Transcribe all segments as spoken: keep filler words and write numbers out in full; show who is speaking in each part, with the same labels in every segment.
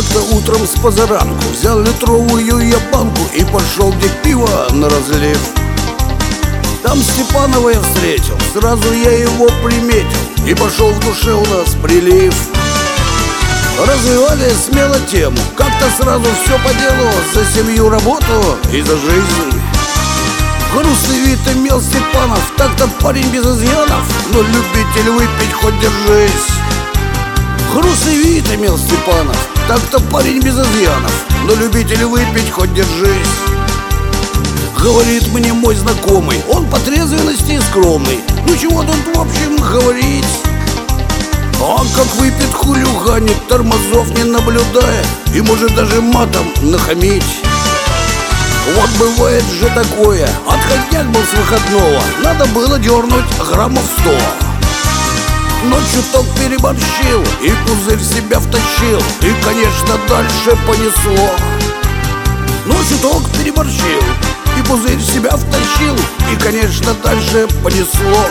Speaker 1: Как-то утром с позаранку взял литровую я банку и пошел, где пиво на разлив. Там Степанова я встретил, сразу я его приметил, и пошел в душе у нас прилив. Развивали смело тему, как-то сразу все по делу, за семью, работу и за жизнь. Грустный вид имел Степанов, так-то парень без изъянов, но любитель выпить хоть держись. Грустный вид имел Степанов, так-то парень без изъянов, но любитель выпить хоть держись. Говорит мне мой знакомый, он по трезвенности скромный, ну чего тут в общем говорить. А как выпит, хулиганит, тормозов не наблюдая, и может даже матом нахамить. Вот бывает же такое, отходняк был с выходного, надо было дернуть граммов сто. Но чуток переборщил и пузырь в себя втащил, и, конечно, дальше понесло. Но чуток переборщил и пузырь в себя втащил, и, конечно, дальше понесло.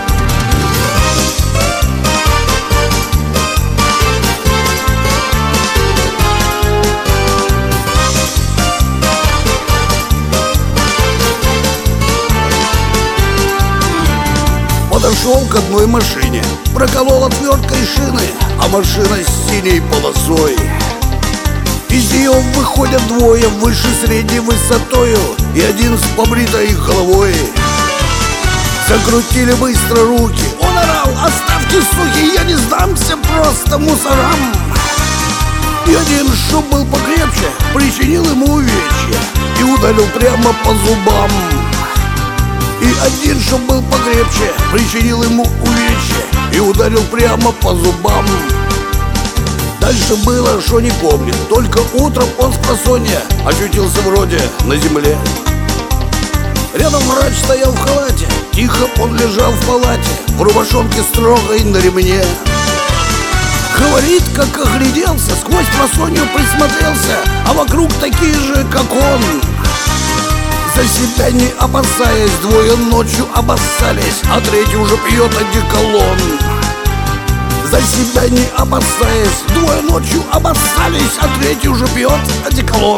Speaker 1: Подошел к одной машине, проколол отверткой шины, а машина с синей полосой. Из нее выходят двое выше средней высотою и один с побритой головой. Закрутили быстро руки, он орал: оставьте, суки, я не сдамся просто мусорам. И один, что был покрепче, причинил ему увечья и ударил прямо по зубам. И один, что был покрепче, причинил ему увечья и ударил прямо по зубам. Дальше было, что не помнит, только утром он спросонья очутился вроде на земле. Рядом врач стоял в халате, тихо он лежал в палате, в рубашонке строгой на ремне. Говорит, как огляделся, сквозь просонью присмотрелся, а вокруг такие же, как он. За себя не опасаясь, двое ночью обоссались, а третий уже пьет одеколон. За себя не опасаясь, двое ночью обоссались, а третий уже пьет одеколон.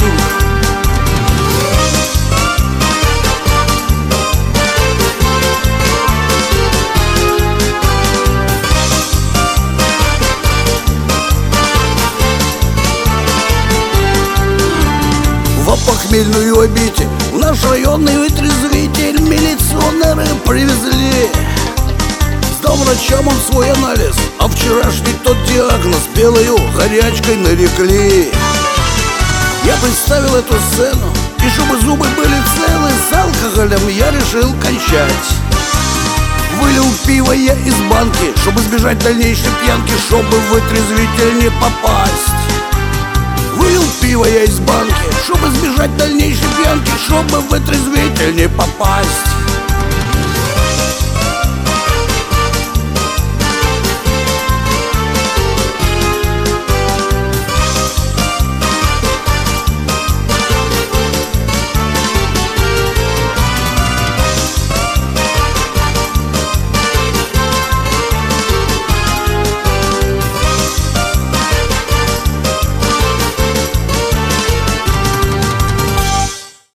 Speaker 1: В похмельную обитель в наш районный вытрезвитель милиционеры привезли. Сдал врачам он свой анализ, а вчерашний тот диагноз белою горячкой нарекли. Я представил эту сцену, и чтобы зубы были целы, с алкоголем я решил кончать. Вылил пиво я из банки, чтобы избежать дальнейшей пьянки, чтобы в вытрезвитель не попасть. Вылил пиво я из банки, чтобы избежать дальнейшей пьянки, чтобы в вытрезвитель не попасть.